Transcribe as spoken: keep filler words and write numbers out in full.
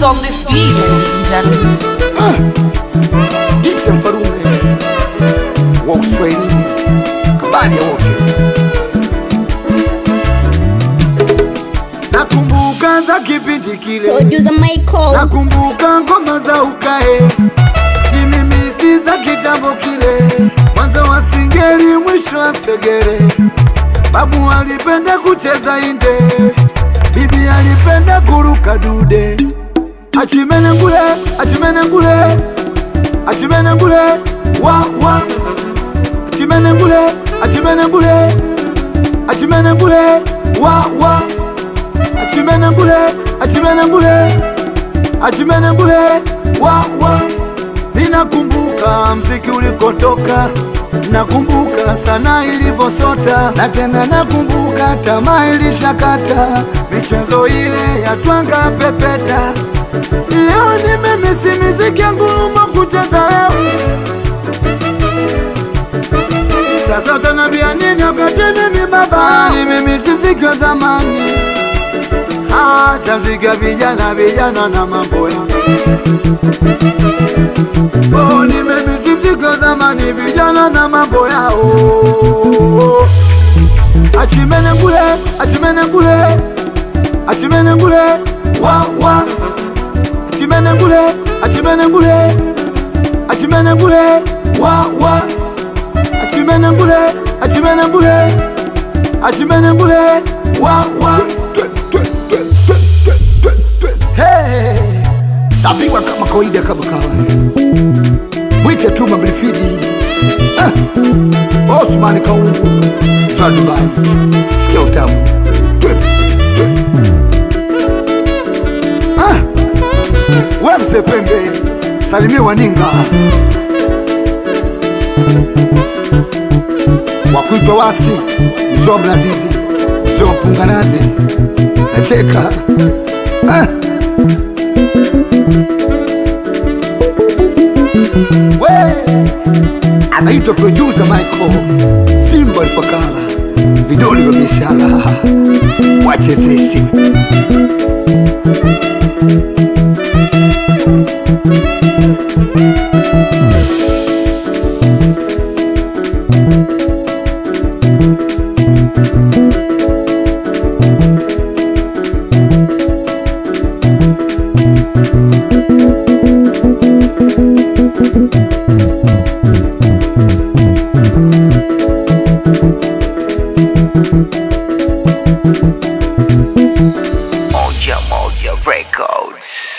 on this beat, ladies and gentlemen. Ah, Dite Mfarume wa Uswahilini, kabali ya wote. Nakumbuka za kipindi kile, Producer Michael. nakumbuka ngoma za ukae, ni mimi si za kitambo kile, mwanzo wa singeli mwisho wa segere. Babu alipenda kucheza inde, bibi alipenda kuruka dude. Achimene ngule, achimene ngule, achimene ngule, wa wa. Achimene ngule, achimene ngule, achimene ngule, wa wa. Achimene ngule, achimene ngule, achimene ngule, wa wa. Ninakumbuka mziki ulikotoka, nakumbuka sana ilivosota, na tena nakumbuka tamaa ilishakata, michezo ile ya twanga pepeta. Leo ni mimi si miziki ya nguruma kucheza leo. Sasa utanambia nini wakati mimi baba, ni mimi si mziki wa zamani. Acha mziki wa vijana vijana na mambo ya oh, ni mimi si mziki wa zamani vijana na mambo yao. Achimene ngule, achimene ngule, achimene ngule, wa wa. Achimene ngule, achimene ngule, achimene ngule, wa wa. Achimene ngule, achimene ngule, achimene ngule, wa wa. Hey, napigwa kama kawaida kama kawaida. Mwite tu Mablifidi, ah, Osman Kaungu, za Dubai. Sikia utamu. Ah, we mzee Pembe, salimie Waninga wakuitwa wasi, mzee wa Mlandizi, mzee wa Mpunganazi. Nacheka ah. We anaitwa producer Michael Simba Alfakara, vidoli vya biashara wachezeshe. Moja Moja Records.